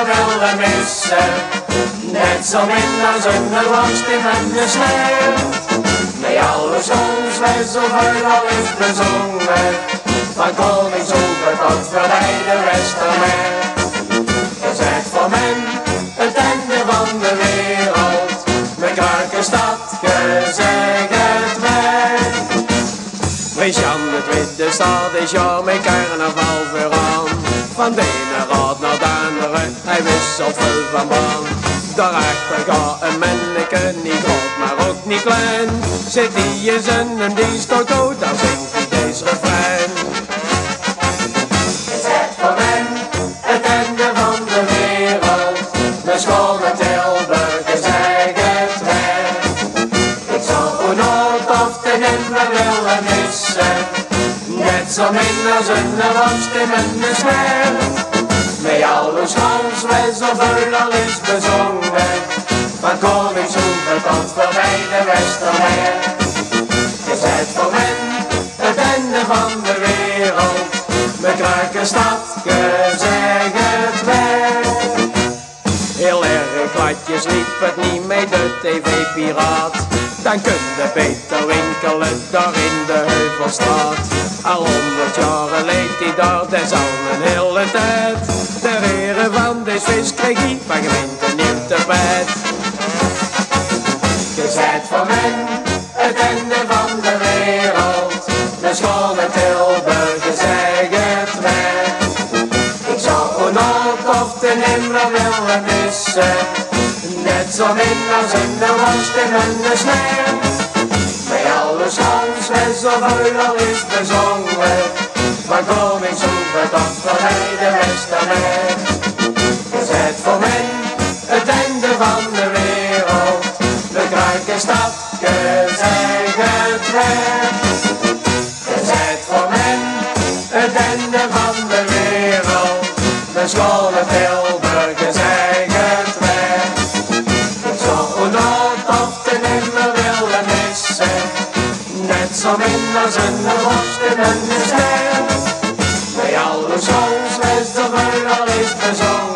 minder willen missen. Net zo min als een worst in een sneeuw. Met alle songs werd zoveel al is bezongen. Van Koningshoeve tot voorbij de Westermeer. Je zegt voor men het einde van de wereld. Mijn Kruikenstad, je zegt het wel. Jan, het witte stad is jou met carnaval vooraan. Van de ene raad naar de andere, hij wisselt veel van baan. Daarachter gaat een manneke, niet groot maar ook niet klein. Zit die eens in een dienstauto, dan zingt hij deze refrein. Je zegt voor men het einde van de wereld. De schone Tilburgers zeggen het wel. Ik zou voor nooit of te nimmer willen missen. Net zo min als een worst in een sneeuw. Met alle schans werd zoveel al is bezongen. Van Koningshoeve tot voorbij de Westermeer. Je zet voor men het einde van de wereld. Mijn Kruikenstad, je zegt het wel. Heel erg gladjes liep het niet met de tv-piraat. Dan kun je beter winkelen daar in de Heuvelstraat. Al 100 jaren leeft hij daar, dat is al een hele tijd. De heren van de vis kreeg hij van gemeente nieuw tapijt. Je zet voor men het einde van de wereld. De schone Tilburgers zeggen het wel. Ik zou voor nooit of te nimmer willen missen. Net zo min als een worst in een sneeuw. Met alle schans en zoveel al is bezongen. Van Koningshoeve tot voorbij de Westermeer. Je zet voor men het einde van de wereld. De Kruikenstad, je zegt het wel. Je zet voor men het einde van de wereld. De schone Tilburgers zeggen het wel. Ik zou nooit of te nimmer willen missen. Net zo min als een worst in een sneeuw. Bij alle songs werd zoveel al is bezongen.